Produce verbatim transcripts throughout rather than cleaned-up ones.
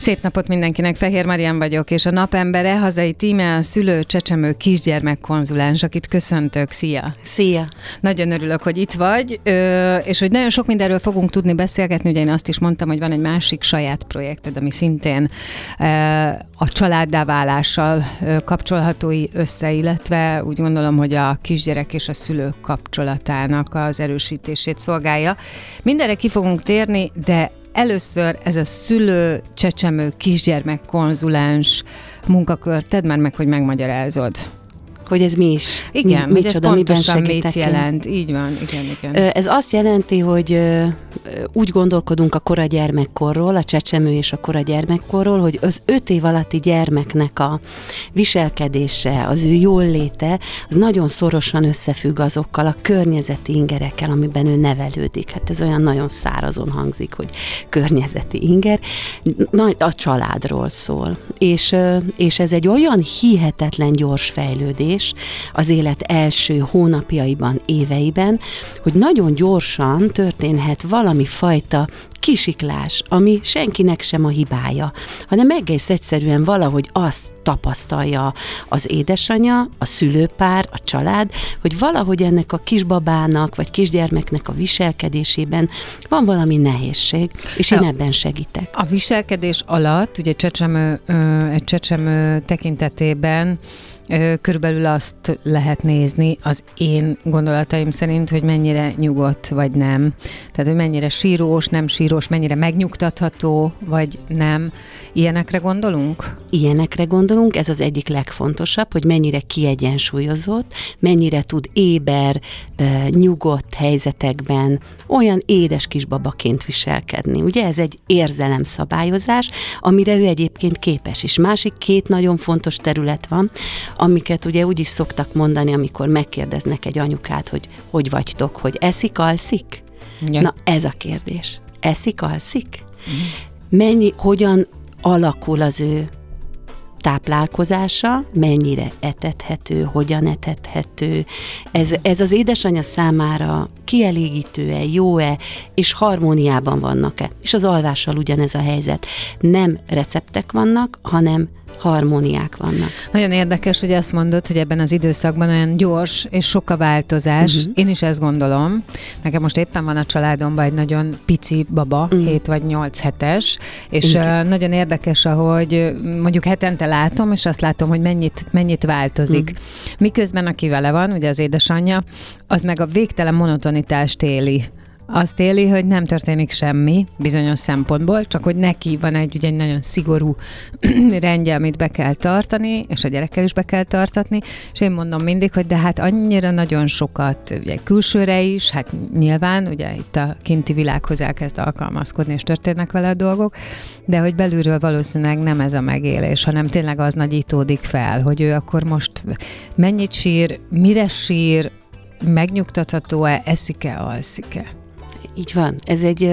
Szép napot mindenkinek, Fehér Marian vagyok, és a napembere hazai tíme a szülő, csecsemő, kisgyermek konzulens, akit köszöntök. Szia! Szia! Nagyon örülök, hogy itt vagy, és hogy nagyon sok mindenről fogunk tudni beszélgetni. Ugye én azt is mondtam, hogy van egy másik saját projekted, ami szintén a családdá válással kapcsolható össze, illetve úgy gondolom, hogy a kisgyerek és a szülő kapcsolatának az erősítését szolgálja. Mindenre ki fogunk térni, de először ez a szülő, csecsemő, kisgyermek konzulens munkakör, tedd már meg, hogy megmagyarázod. Hogy ez mi is? Igen, mi, hogy ez pontosan mit jelent. Így van, igen, igen. Ez azt jelenti, hogy úgy gondolkodunk a kora gyermekkorról, a csecsemő és a kora gyermekkorról, hogy az öt év alatti gyermeknek a viselkedése, az ő jólléte, az nagyon szorosan összefügg azokkal a környezeti ingerekkel, amiben ő nevelődik. Hát ez olyan nagyon szárazon hangzik, hogy környezeti inger. A családról szól. És, és ez egy olyan hihetetlen gyors fejlődés az élet első hónapjaiban, éveiben, hogy nagyon gyorsan történhet valami fajta kisiklás, ami senkinek sem a hibája, hanem egész egyszerűen valahogy azt tapasztalja az édesanyja, a szülőpár, a család, hogy valahogy ennek a kisbabának, vagy kisgyermeknek a viselkedésében van valami nehézség, és én ebben segítek. A viselkedés alatt, ugye csecsemő, egy csecsemő tekintetében körülbelül azt lehet nézni az én gondolataim szerint, hogy mennyire nyugodt vagy nem. Tehát, hogy mennyire sírós, nem sírós, mennyire megnyugtatható vagy nem. Ilyenekre gondolunk? Ilyenekre gondolunk, ez az egyik legfontosabb, hogy mennyire kiegyensúlyozott, mennyire tud éber, nyugodt helyzetekben olyan édes kisbabaként viselkedni. Ugye ez egy érzelemszabályozás, amire ő egyébként képes is. Másik két nagyon fontos terület van, amiket ugye úgy is szoktak mondani, amikor megkérdeznek egy anyukát, hogy hogy vagytok, hogy eszik, alszik? Ja. Na, ez a kérdés. Eszik, alszik? Mm. Mennyi, hogyan alakul az ő táplálkozása, mennyire etethető, hogyan etethető. Ez, ez az édesanyja számára kielégítő-e, jó-e, és harmóniában vannak-e. És az alvással ugyanez a helyzet. Nem receptek vannak, hanem harmóniák vannak. Nagyon érdekes, hogy azt mondod, hogy ebben az időszakban olyan gyors és sok a változás. Uh-huh. Én is ezt gondolom. Nekem most éppen van a családomban egy nagyon pici baba, uh-huh. hét vagy nyolc hetes, és uh, nagyon érdekes, ahogy mondjuk hetente látom, és azt látom, hogy mennyit, mennyit változik. Uh-huh. Miközben aki vele van, ugye az édesanyja, az meg a végtelen monotonitást éli. Azt éli, hogy nem történik semmi bizonyos szempontból, csak hogy neki van egy, ugye egy nagyon szigorú rendje, amit be kell tartani, és a gyerekkel is be kell tartatni, és én mondom mindig, hogy de hát annyira nagyon sokat, ugye külsőre is, hát nyilván, ugye itt a kinti világhoz elkezd alkalmazkodni, és történnek vele a dolgok, de hogy belülről valószínűleg nem ez a megélés, hanem tényleg az nagyítódik fel, hogy ő akkor most mennyit sír, mire sír, megnyugtatható-e, eszik-e, alszik-e? Így van. Ez egy,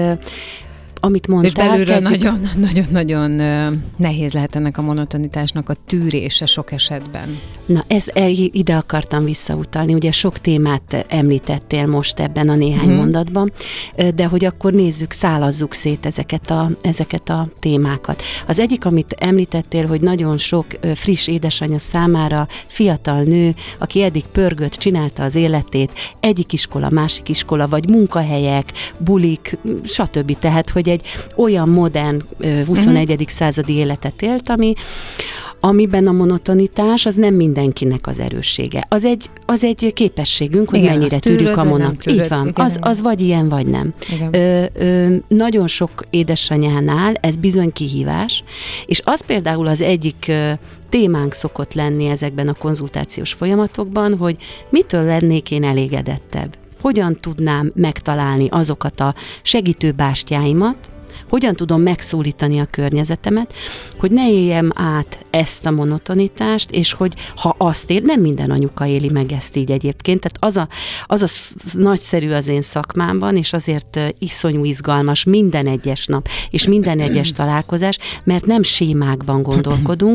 amit mondtál... És belülről nagyon-nagyon nehéz lehet ennek a monotonitásnak a tűrése sok esetben. Na, ez, ide akartam visszautalni. Ugye sok témát említettél most ebben a néhány hmm. mondatban, de hogy akkor nézzük, szálazzuk szét ezeket a, ezeket a témákat. Az egyik, amit említettél, hogy nagyon sok friss édesanyja számára fiatal nő, aki eddig pörgött, csinálta az életét, egyik iskola, másik iskola, vagy munkahelyek, bulik, stb. Tehát, hogy egy olyan modern huszonegyedik Uh-huh. századi életet élt, ami, amiben a monotonitás az nem mindenkinek az erőssége. Az egy, az egy képességünk, hogy igen, mennyire tűrjük a monotonitás. Így van, igen, az, az vagy ilyen, vagy nem. Ö, ö, nagyon sok édesanyánál ez bizony kihívás, és az például az egyik ö, témánk szokott lenni ezekben a konzultációs folyamatokban, hogy mitől lennék én elégedettebb. Hogyan tudnám megtalálni azokat a segítőbástyáimat, hogyan tudom megszólítani a környezetemet, hogy ne éljem át ezt a monotonitást, és hogy ha azt él, nem minden anyuka éli meg ezt így egyébként, tehát az a, az a nagyszerű az én szakmámban, és azért iszonyú izgalmas minden egyes nap, és minden egyes találkozás, mert nem sémákban gondolkodunk,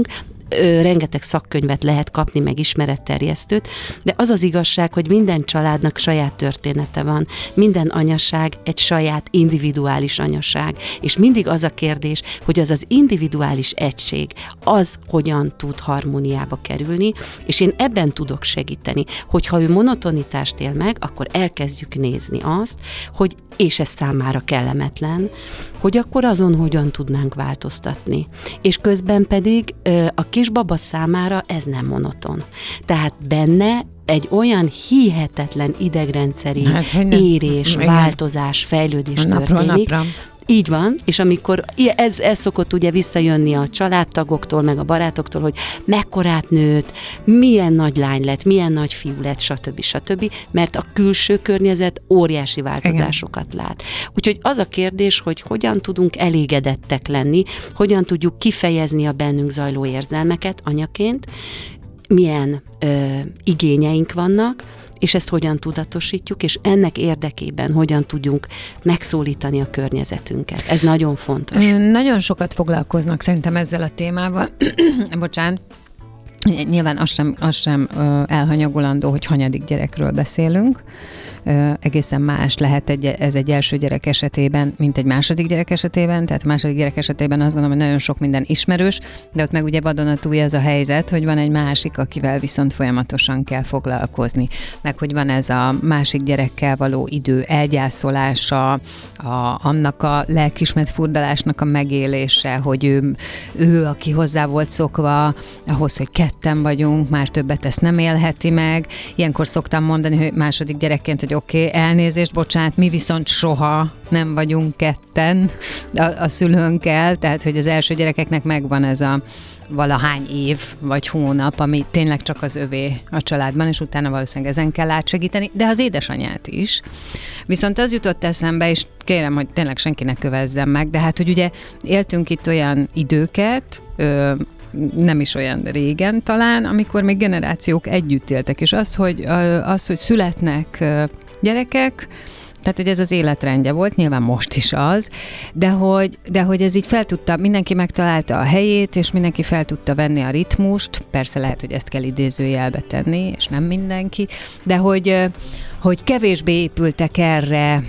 ö, rengeteg szakkönyvet lehet kapni, meg ismeretterjesztőt, de az az igazság, hogy minden családnak saját története van, minden anyaság egy saját individuális anyaság, és mindig az a kérdés, hogy az az individuális egység, az hogyan tud harmóniába kerülni, és én ebben tudok segíteni, hogyha ő monotonitást él meg, akkor elkezdjük nézni azt, hogy, és ez számára kellemetlen, hogy akkor azon hogyan tudnánk változtatni. És közben pedig a kisbaba számára ez nem monoton. Tehát benne egy olyan hihetetlen idegrendszeri hát, érés, igen. változás, fejlődés napról történik. Napra. Így van, és amikor ez, ez szokott ugye visszajönni a családtagoktól, meg a barátoktól, hogy mekkorát nőtt, milyen nagy lány lett, milyen nagy fiú lett, stb. stb., mert a külső környezet óriási változásokat igen. lát. Úgyhogy az a kérdés, hogy hogyan tudunk elégedettek lenni, hogyan tudjuk kifejezni a bennünk zajló érzelmeket anyaként, milyen ö, igényeink vannak, és ezt hogyan tudatosítjuk, és ennek érdekében hogyan tudjunk megszólítani a környezetünket. Ez nagyon fontos. Nagyon sokat foglalkoznak szerintem ezzel a témával. Bocsánat. Nyilván az sem, az sem elhanyagolandó, hogy hanyadik gyerekről beszélünk. Egészen más lehet egy, ez egy első gyerek esetében, mint egy második gyerek esetében, tehát a második gyerek esetében azt gondolom, hogy nagyon sok minden ismerős, de ott meg ugye vadonatúj ez a helyzet, hogy van egy másik, akivel viszont folyamatosan kell foglalkozni, meg hogy van ez a másik gyerekkel való idő elgyászolása, a, annak a lelkismert furdalásnak a megélése, hogy ő, ő, aki hozzá volt szokva ahhoz, hogy ketten vagyunk, már többet ezt nem élheti meg. Ilyenkor szoktam mondani, hogy második gyerekként, hogy oké, okay, elnézést, bocsánat, mi viszont soha nem vagyunk ketten a, a szülőnkkel, tehát hogy az első gyerekeknek megvan ez a valahány év vagy hónap, ami tényleg csak az övé a családban, és utána valószínűleg ezen kell átsegíteni, de az édesanyját is. Viszont az jutott eszembe, és kérem, hogy tényleg senkinek kövezzem meg, de hát, hogy ugye éltünk itt olyan időket, ö, nem is olyan régen talán, amikor még generációk együtt éltek, és az, hogy, az, hogy születnek gyerekek, tehát, hogy ez az életrendje volt, nyilván most is az, de hogy, de hogy ez így fel tudta, mindenki megtalálta a helyét, és mindenki fel tudta venni a ritmust, persze lehet, hogy ezt kell idézőjelbe tenni, és nem mindenki, de hogy, hogy kevésbé épültek erre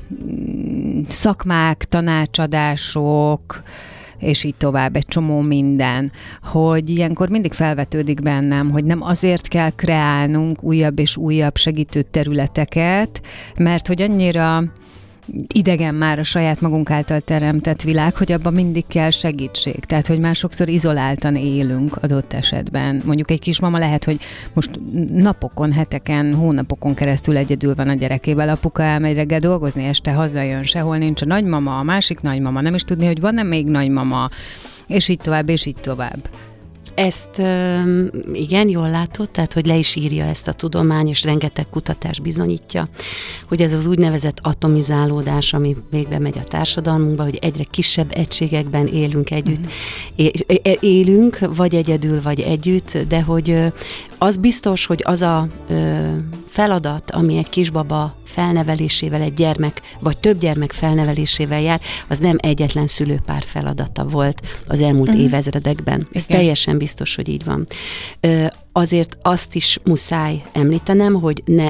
szakmák, tanácsadások, és így tovább, egy csomó minden, hogy ilyenkor mindig felvetődik bennem, hogy nem azért kell kreálnunk újabb és újabb segítő területeket, mert hogy annyira idegen már a saját magunk által teremtett világ, hogy abban mindig kell segítség. Tehát, hogy már sokszor izoláltan élünk adott esetben. Mondjuk egy kismama lehet, hogy most napokon, heteken, hónapokon keresztül egyedül van a gyerekével, apuka elmegy reggel dolgozni, este hazajön, sehol nincs a nagymama, a másik nagymama, nem is tudni, hogy van-e még nagymama, és így tovább, és így tovább. Ezt igen, jól látod, tehát hogy le is írja ezt a tudomány, és rengeteg kutatás bizonyítja, hogy ez az úgynevezett atomizálódás, ami végbe megy a társadalmunkba, hogy egyre kisebb egységekben élünk együtt, mm-hmm. élünk, vagy egyedül, vagy együtt, de hogy az biztos, hogy az a feladat, ami egy kisbaba felnevelésével, egy gyermek, vagy több gyermek felnevelésével jár, az nem egyetlen szülőpár feladata volt az elmúlt uh-huh. évezredekben. Ez igen. teljesen biztos, hogy így van. Ö, azért azt is muszáj említenem, hogy ne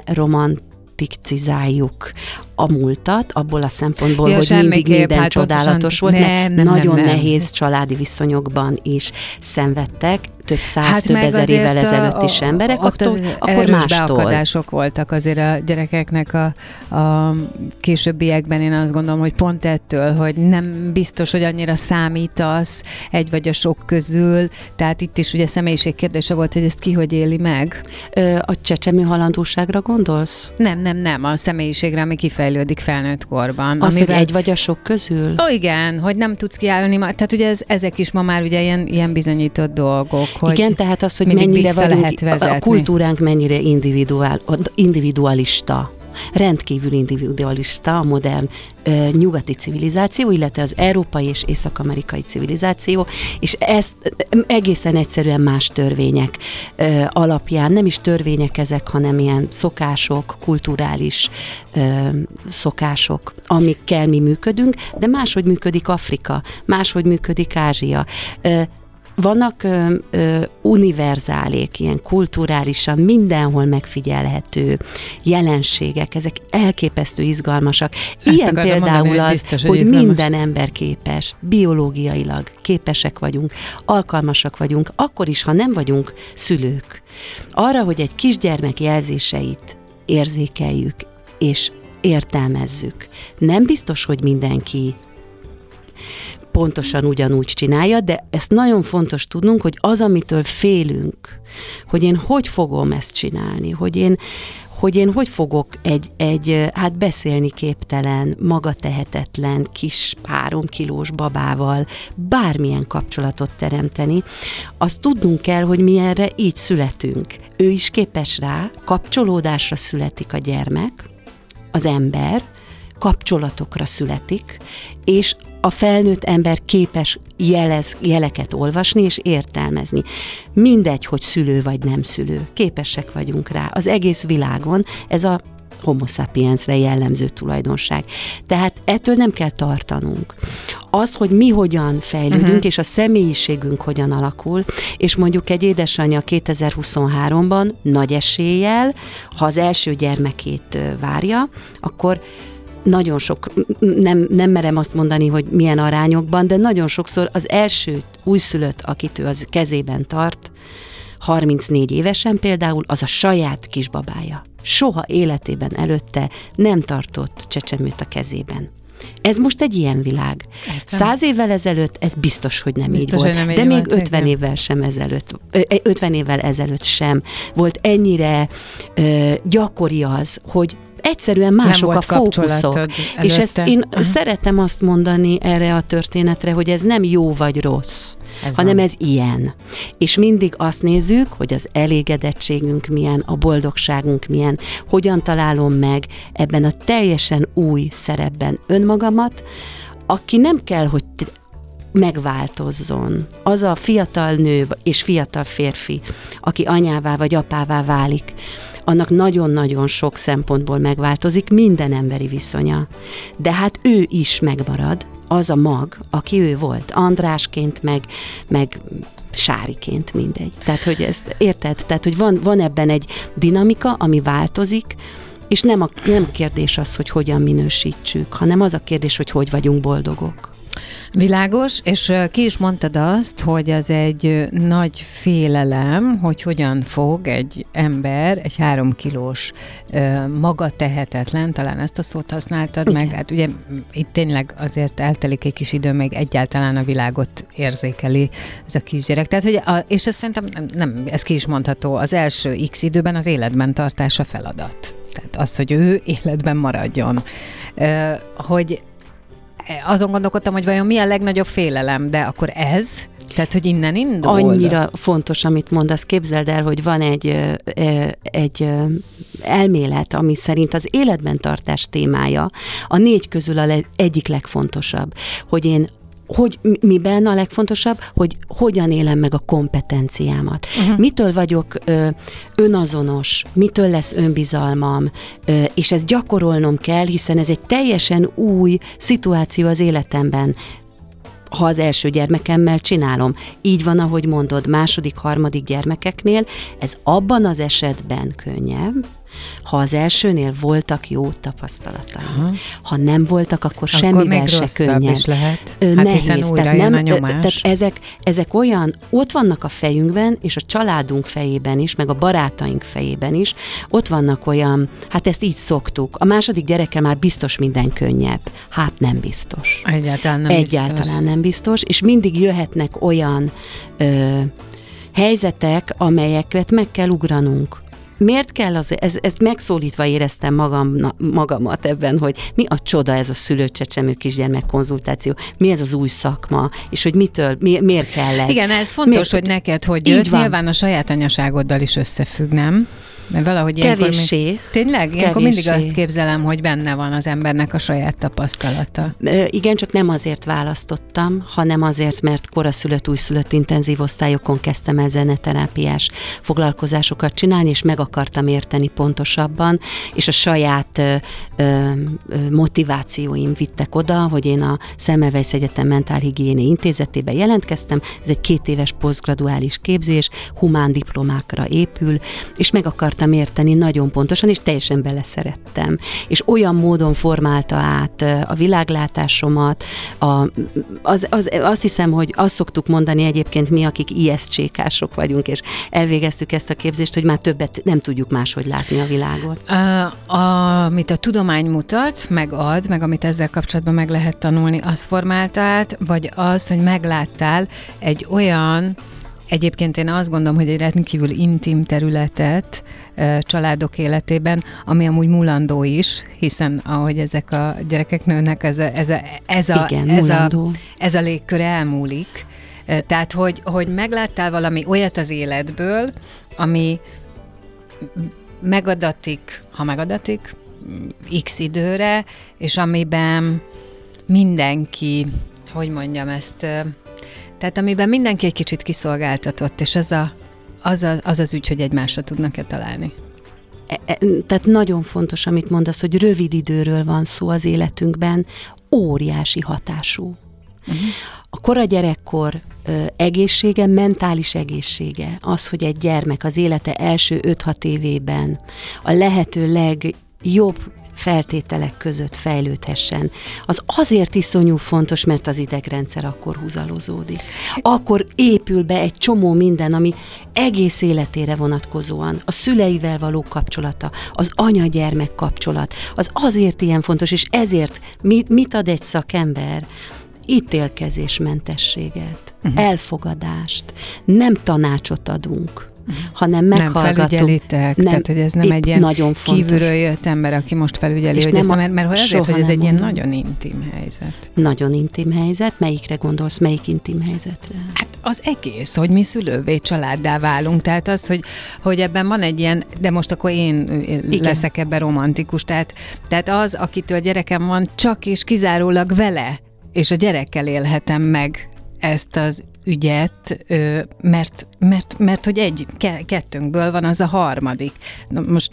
romanticizáljuk a múltat, abból a szempontból, ja, hogy mindig minden hát csodálatos volt, mert nem, nagyon nem, nem. nehéz családi viszonyokban is szenvedtek, több száz, hát több ezer évvel ezelőtt is emberek, ott attól, az akkor erős mástól. beakadások voltak azért a gyerekeknek a, a későbbiekben, én azt gondolom, hogy pont ettől, hogy nem biztos, hogy annyira számítasz egy vagy a sok közül, tehát itt is ugye személyiség kérdése volt, hogy ezt ki hogy éli meg. Ö, a csecsemő halandóságra gondolsz? Nem, nem, nem, a személyiségre, ami kifejlődik felnőtt korban. Az, amivel... hogy egy vagy a sok közül? Ó, igen, hogy nem tudsz kiállni, tehát ugye ez, ezek is ma már ugye ilyen, ilyen bizonyított dolgok. Igen, tehát az, hogy mennyire vagyunk, a kultúránk mennyire individuál, individualista, rendkívül individualista a modern ö, nyugati civilizáció, illetve az európai és észak-amerikai civilizáció, és ezt egészen egyszerűen más törvények ö, alapján, nem is törvények ezek, hanem ilyen szokások, kulturális ö, szokások, amikkel mi működünk, de máshogy működik Afrika, máshogy működik Ázsia. Ö, vannak ö, ö, univerzálék, ilyen kulturálisan mindenhol megfigyelhető jelenségek, ezek elképesztő izgalmasak. Ezt ilyen például mondani, az, biztos, hogy, hogy minden ember képes, biológiailag képesek vagyunk, alkalmasak vagyunk, akkor is, ha nem vagyunk szülők. Arra, hogy egy kisgyermek jelzéseit érzékeljük, és értelmezzük. Nem biztos, hogy mindenki pontosan ugyanúgy csinálja, de ezt nagyon fontos tudnunk, hogy az, amitől félünk, hogy én hogy fogom ezt csinálni, hogy én hogy én hogy fogok egy, egy hát beszélni képtelen, magatehetetlen, kis három kilós babával bármilyen kapcsolatot teremteni, azt tudnunk kell, hogy mi erre így születünk. Ő is képes rá, kapcsolódásra születik a gyermek, az ember, kapcsolatokra születik, és a felnőtt ember képes jelez, jeleket olvasni és értelmezni. Mindegy, hogy szülő vagy nem szülő. Képesek vagyunk rá. Az egész világon ez a homo sapiensre jellemző tulajdonság. Tehát ettől nem kell tartanunk. Az, hogy mi hogyan fejlődünk, uh-huh. és a személyiségünk hogyan alakul, és mondjuk egy édesanyja kétezer-huszonháromban nagy eséllyel, ha az első gyermekét várja, akkor nagyon sok, nem, nem merem azt mondani, hogy milyen arányokban, de nagyon sokszor az első újszülött, akit ő az kezében tart, harmincnégy évesen például, az a saját kisbabája. Soha életében előtte nem tartott csecsemőt a kezében. Ez most egy ilyen világ. Értem. Száz évvel ezelőtt ez biztos, hogy nem biztos, így volt, nem de így még ötven évvel sem ezelőtt, ötven évvel ezelőtt sem volt ennyire ö, gyakori az, hogy egyszerűen mások a fókuszok. És ezt én Aha. szeretem azt mondani erre a történetre, hogy ez nem jó vagy rossz, ez hanem van. Ez ilyen. És mindig azt nézzük, hogy az elégedettségünk milyen, a boldogságunk milyen, hogyan találom meg ebben a teljesen új szerepben önmagamat, aki nem kell, hogy megváltozzon. Az a fiatal nő és fiatal férfi, aki anyává vagy apává válik, annak nagyon-nagyon sok szempontból megváltozik minden emberi viszonya. De hát ő is megmarad, az a mag, aki ő volt. Andrásként, meg, meg Sáriként, mindegy. Tehát, hogy ezt érted? Tehát, hogy van, van ebben egy dinamika, ami változik, és nem a, nem kérdés az, hogy hogyan minősítsük, hanem az a kérdés, hogy hogy vagyunk boldogok. Világos, és ki is mondtad azt, hogy az egy nagy félelem, hogy hogyan fog egy ember, egy három kilós maga tehetetlen, talán ezt a szót használtad Igen. meg, hát ugye itt tényleg azért eltelik egy kis idő, még egyáltalán a világot érzékeli ez a kisgyerek. Tehát, hogy a, és ez szerintem nem, nem, ez ki is mondható, az első X időben az életben tartása feladat. Tehát az, hogy ő életben maradjon. Hogy azon gondolkodtam, hogy vajon mi a legnagyobb félelem, de akkor ez, tehát, hogy innen indul. Annyira fontos, amit mondasz, képzeld el, hogy van egy, egy elmélet, ami szerint az életben tartás témája a négy közül a egyik legfontosabb, hogy én hogy miben a legfontosabb, hogy hogyan élem meg a kompetenciámat. Uh-huh. Mitől vagyok ö, önazonos, mitől lesz önbizalmam, ö, és ezt gyakorolnom kell, hiszen ez egy teljesen új szituáció az életemben, ha az első gyermekemmel csinálom. Így van, ahogy mondod, második, harmadik gyermekeknél, ez abban az esetben könnyebb, ha az elsőnél voltak jó tapasztalataim. Aha. Ha nem voltak, akkor, akkor semmivel se könnyebb. Is lehet. Hát nehéz. Tehát, nem, tehát ezek, ezek olyan, ott vannak a fejünkben, és a családunk fejében is, meg a barátaink fejében is, ott vannak olyan, hát ezt így szoktuk. A második gyerekkel már biztos minden könnyebb. Hát nem biztos. Egyáltalán nem Egyáltalán biztos. nem biztos, és mindig jöhetnek olyan ö, helyzetek, amelyeket meg kell ugranunk. Miért kell az, ez, ezt megszólítva éreztem magam, magamat ebben, hogy mi a csoda ez a szülőcsecsemő kisgyermek konzultáció, mi ez az új szakma, és hogy mitől, mi, miért kell ez? Igen, ez fontos, miért, hogy neked hogy jött, nyilván a saját anyaságoddal is összefügg, nem? Mert valahogy kevéssé. Mi... Tényleg? Ilyenkor mindig azt képzelem, hogy benne van az embernek a saját tapasztalata. Igen, csak nem azért választottam, hanem azért, mert koraszülött, újszülött intenzív osztályokon kezdtem el zeneterápiás foglalkozásokat csinálni, és meg akartam érteni pontosabban, és a saját ö, ö, motivációim vittek oda, hogy én a Semmelweis Egyetem Mentálhigiéni Intézetébe jelentkeztem. Ez egy két éves posztgraduális képzés, humán diplomákra épül, és meg akartam érteni nagyon pontosan, és teljesen beleszerettem. És olyan módon formálta át a világlátásomat, a, az, az, azt hiszem, hogy azt szoktuk mondani egyébként mi, akik i es csékások vagyunk, és elvégeztük ezt a képzést, hogy már többet nem tudjuk máshogy látni a világot. A, amit a tudomány mutat, megad, meg amit ezzel kapcsolatban meg lehet tanulni, az formálta át, vagy az, hogy megláttál egy olyan, egyébként én azt gondolom, hogy egy rendkívül intim területet családok életében, ami amúgy mulandó is, hiszen ahogy ezek a gyerekek nőnek, ez a, ez a, ez a, Igen, ez a, ez a légkör elmúlik. Tehát, hogy, hogy megláttál valami olyat az életből, ami megadatik, ha megadatik, x időre, és amiben mindenki, hogy mondjam ezt, tehát amiben mindenki egy kicsit kiszolgáltatott, és ez a, az, a, az az ügy, hogy egymásra tudnak-e találni. E, e, tehát nagyon fontos, amit mondasz, hogy rövid időről van szó az életünkben, óriási hatású. Uh-huh. A kora gyerekkor ö, egészsége, mentális egészsége, az, hogy egy gyermek az élete első öt-hat évében a lehető legjobb feltételek között fejlődhessen, az azért iszonyú fontos, mert az idegrendszer akkor húzalozódik. Akkor épül be egy csomó minden, ami egész életére vonatkozóan, a szüleivel való kapcsolata, az anya-gyermek kapcsolat, az azért ilyen fontos, és ezért mit, mit ad egy szakember? Ítélkezésmentességet, uh-huh. elfogadást, nem tanácsot adunk, hanem meghallgatunk. Nem felügyelitek, nem, tehát hogy ez nem egy ilyen kívülről jött ember, aki most felügyeli, és hogy ezt, mert, mert azért, hogy ez egy ilyen nagyon intim helyzet. Nagyon intim helyzet. Melyikre gondolsz, melyik intim helyzetre? Hát az egész, hogy mi szülővé családdá válunk, tehát az, hogy, hogy ebben van egy ilyen, de most akkor én Igen. leszek ebben romantikus, tehát, tehát az, akitől gyerekem van, csak és kizárólag vele, és a gyerekkel élhetem meg ezt az ügyet, mert, mert, mert hogy egy, kettőnkből van az a harmadik. Most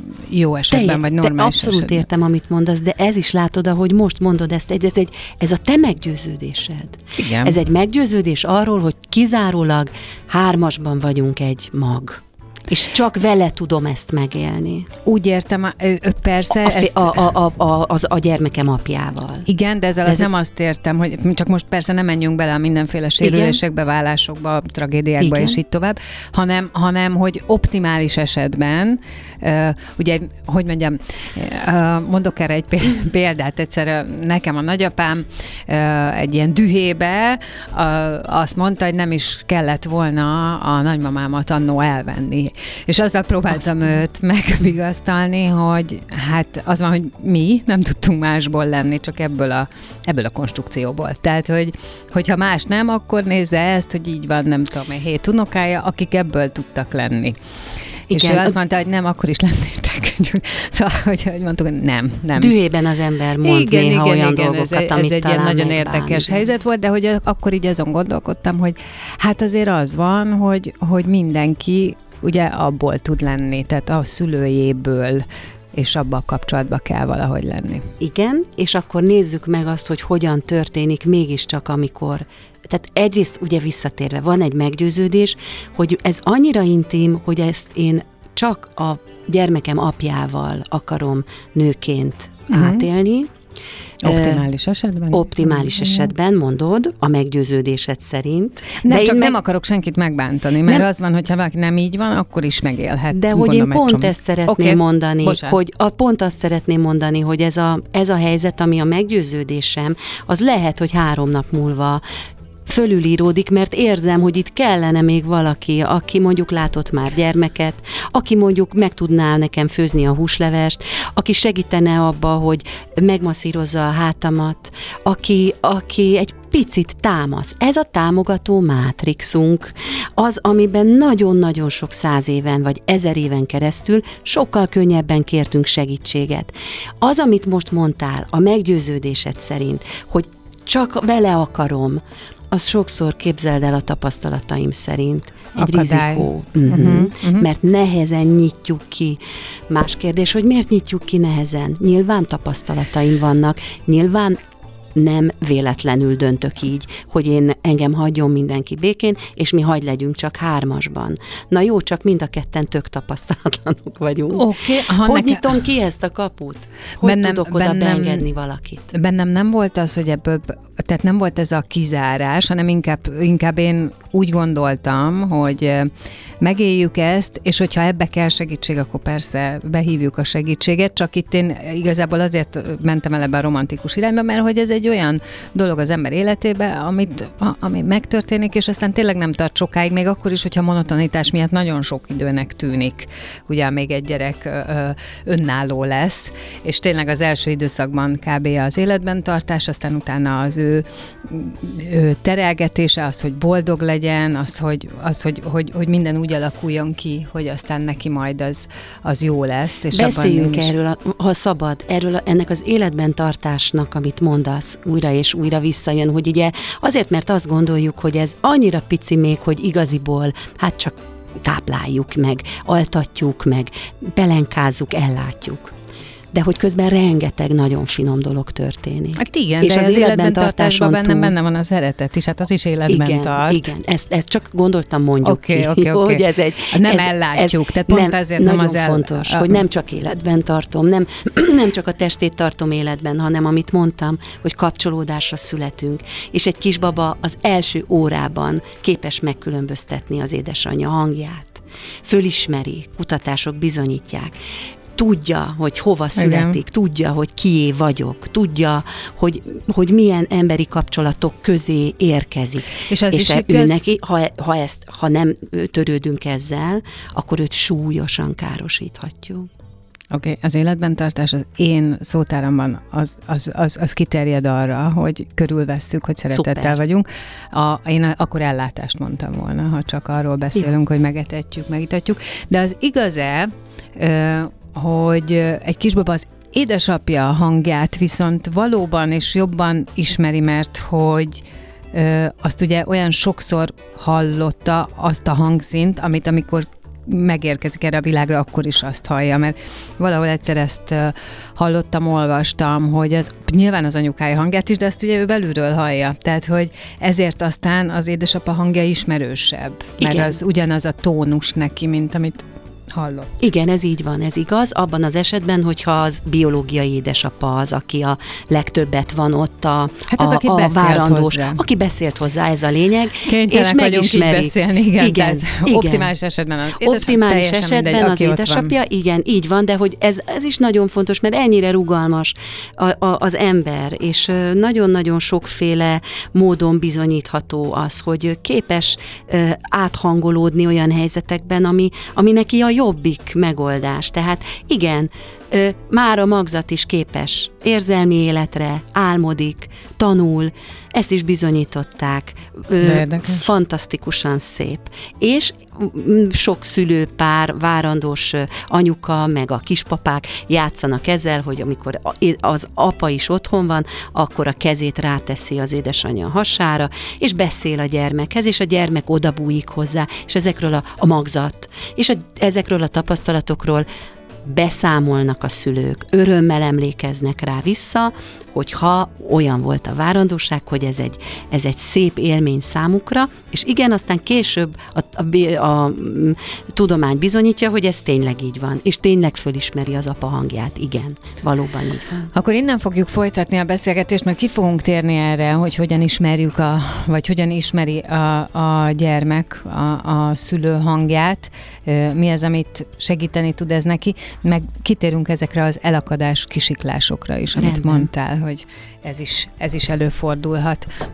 jó esetben, te, vagy normális te abszolút esetben. Értem, amit mondasz, de ez is látod, ahogy most mondod ezt, ez, egy, ez a te meggyőződésed. Igen. Ez egy meggyőződés arról, hogy kizárólag hármasban vagyunk egy mag. És csak vele tudom ezt megélni. Úgy értem, persze. A, ezt... a, a, a, a, az, a gyermekem apjával. Igen, de ezzel de ez nem azt értem, hogy csak most persze nem menjünk bele a mindenféle sérülésekbe, válásokba, tragédiákba, Igen. és így tovább, hanem, hanem hogy optimális esetben, uh, ugye, hogy mondjam, uh, mondok erre egy példát, egyszer nekem a nagyapám uh, egy ilyen dühébe uh, azt mondta, hogy nem is kellett volna a nagymamámat annó elvenni. És azzal próbáltam Aztán. őt megvigasztalni, hogy hát az van, hogy mi nem tudtunk másból lenni, csak ebből a, ebből a konstrukcióból. Tehát, hogy, hogyha más nem, akkor nézze ezt, hogy így van, nem tudom, hét unokája, akik ebből tudtak lenni. Igen, és ő azt mondta, hogy nem, akkor is lennétek. Szóval, hogy, hogy mondtuk, hogy nem, nem. Dühében az ember mond igen, néha igen, olyan igen, dolgokat, ez, amit ez egy ilyen nagyon érdekes bán. helyzet volt, de hogy akkor így azon gondolkodtam, hogy hát azért az van, hogy, hogy mindenki ugye abból tud lenni, tehát a szülőjéből, és abban a kapcsolatban kell valahogy lenni. Igen, és akkor nézzük meg azt, hogy hogyan történik mégiscsak, amikor, tehát egyrészt ugye visszatérve van egy meggyőződés, hogy ez annyira intim, hogy ezt én csak a gyermekem apjával akarom nőként uh-huh. átélni. Optimális esetben? Optimális esetben, mondod, a meggyőződésed szerint. Nem, de csak meg... nem akarok senkit megbántani, mert nem... az van, hogyha valaki nem így van, akkor is megélhet. De hogy én pont ezt szeretném okay. mondani, Bocsánat. hogy a, pont azt szeretném mondani, hogy ez a, ez a helyzet, ami a meggyőződésem, az lehet, hogy három nap múlva fölülíródik, mert érzem, hogy itt kellene még valaki, aki mondjuk látott már gyermeket, aki mondjuk meg tudná nekem főzni a húslevest, aki segítene abba, hogy megmasszírozza a hátamat, aki, aki egy picit támasz. Ez a támogató mátrixunk, az, amiben nagyon-nagyon sok száz éven, vagy ezer éven keresztül sokkal könnyebben kértünk segítséget. Az, amit most mondtál, a meggyőződésed szerint, hogy csak vele akarom, az sokszor, képzeld el, a tapasztalataim szerint egy akadály. Rizikó. Uh-huh. Uh-huh. Uh-huh. Mert nehezen nyitjuk ki. Más kérdés, hogy miért nyitjuk ki nehezen? Nyilván tapasztalataim vannak, nyilván nem véletlenül döntök így, hogy én engem hagyjon mindenki békén, és mi hagy legyünk csak hármasban. Na jó, csak mind a ketten tök tapasztalatlanok vagyunk. Okay, hogy neke... nyitom ki ezt a kaput? Hogy bennem, tudok oda bennem, beengedni valakit? Bennem nem volt az, hogy ebből, tehát nem volt ez a kizárás, hanem inkább, inkább én úgy gondoltam, hogy megéljük ezt, és hogyha ebbe kell segítség, akkor persze behívjuk a segítséget, csak itt én igazából azért mentem el ebbe a romantikus irányba, mert hogy ez egy olyan dolog az ember életében, amit, ami megtörténik, és aztán tényleg nem tart sokáig, még akkor is, hogyha monotonitás miatt nagyon sok időnek tűnik. Ugye még egy gyerek ö, önálló lesz, és tényleg az első időszakban kb. Az életben tartás, aztán utána az ő, ő terelgetése, az, hogy boldog legyen, az, hogy, az, hogy, hogy, hogy minden úgy alakuljon ki, hogy aztán neki majd az, az jó lesz. És beszéljünk erről, a, ha szabad, erről a, ennek az életben tartásnak, amit mondasz, újra és újra visszajön, hogy ugye azért, mert azt gondoljuk, hogy ez annyira pici még, hogy igaziból hát csak tápláljuk meg, altatjuk meg, belenkázzuk, ellátjuk. De hogy közben rengeteg nagyon finom dolog történik. Hát igen, és de az, az életben tartásban bennem benne van a szeretet is, hát az is életben igen, tart. Igen, ezt, ezt csak gondoltam mondjuk okay, ki, okay, okay. hogy ez egy... Nem ez, ellátjuk, ez tehát pont nem, ezért nem az el... Nagyon fontos, hogy nem csak életben tartom, nem, nem csak a testét tartom életben, hanem amit mondtam, hogy kapcsolódásra születünk. És egy kisbaba az első órában képes megkülönböztetni az édesanyja hangját. Fölismeri, kutatások bizonyítják. Tudja, hogy hova születik, igen. Tudja, hogy kié vagyok, tudja, hogy, hogy milyen emberi kapcsolatok közé érkezik. És, az és is ő igaz... neki, ha, ha, ezt, ha nem törődünk ezzel, akkor őt súlyosan károsíthatjuk. Oké, okay. Az életben tartás az én szótáramban az, az, az, az kiterjed arra, hogy körülvesszük, hogy szeretettel Szuper. Vagyunk. A, én akkor ellátást mondtam volna, ha csak arról beszélünk, ja. Hogy megetetjük, megitatjuk. De az igaz-e, hogy egy kisbaba az édesapja hangját viszont valóban és jobban ismeri, mert hogy ö, azt ugye olyan sokszor hallotta azt a hangszínt, amit amikor megérkezik erre a világra, akkor is azt hallja, mert valahol egyszer ezt uh, hallottam, olvastam, hogy ez nyilván az anyukája hangját is, de ezt ugye ő belülről hallja. Tehát, hogy ezért aztán az édesapa hangja ismerősebb, mert igen. Az ugyanaz a tónus neki, mint amit hallott. Igen, ez így van, ez igaz. Abban az esetben, hogyha az biológiai édesapa az, aki a legtöbbet van ott a, hát az, a, aki a várandós, hozzá. Aki beszélt hozzá, ez a lényeg. Kénytelenek és megismerik. Így beszélni, igen. igen, igen. Optimális esetben az édesapja. Optimális esetben mindegy, az édesapja, igen, így van, de hogy ez, ez is nagyon fontos, mert ennyire rugalmas a, a, az ember, és nagyon-nagyon sokféle módon bizonyítható az, hogy képes uh, áthangolódni olyan helyzetekben, ami, ami neki a jobbik megoldás. Tehát igen, ö, már a magzat is képes érzelmi életre, álmodik, tanul, ezt is bizonyították. Ö, fantasztikusan szép. És sok szülőpár, várandós anyuka, meg a kispapák játszanak ezzel, hogy amikor az apa is otthon van, akkor a kezét ráteszi az édesanyja hasára, és beszél a gyermekhez, és a gyermek odabújik hozzá, és ezekről a, a magzat, és a, ezekről a tapasztalatokról beszámolnak a szülők, örömmel emlékeznek rá vissza, hogyha olyan volt a várandóság, hogy ez egy, ez egy szép élmény számukra, és igen, aztán később a, a, a, a tudomány bizonyítja, hogy ez tényleg így van, és tényleg fölismeri az apa hangját, igen, valóban így van. Akkor innen fogjuk folytatni a beszélgetést, mert ki fogunk térni erre, hogy hogyan ismerjük, a, vagy hogyan ismeri a, a gyermek a, a szülő hangját, mi az, amit segíteni tud ez neki, meg kitérünk ezekre az elakadás kisiklásokra is, amit Rendben. Mondtál, hogy ez is, ez is előfordulhat.